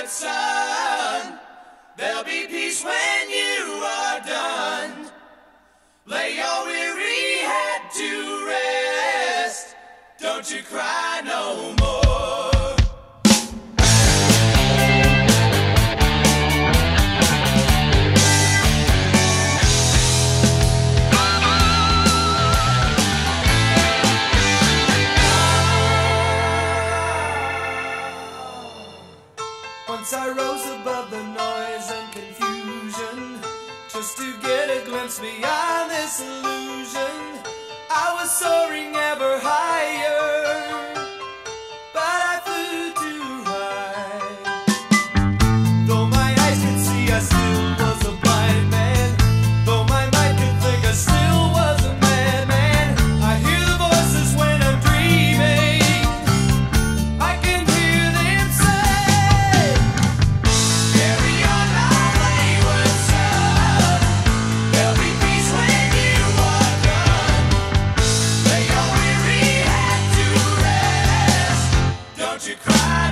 son. There'll be peace when you are done. Lay your weary head to rest. Don't you cry no more. Once I rose above the noise and confusion, just to get a glimpse beyond this illusion. I was soaring ever higher, but I flew too high. Though my eyes could see, I still was a blind man. Though my mind could think, I still was a madman. I hear the voices when I'm dreaming. I can hear them say, carry on our wayward son. There'll be peace when you are done. Lay your weary head to rest. Don't you cry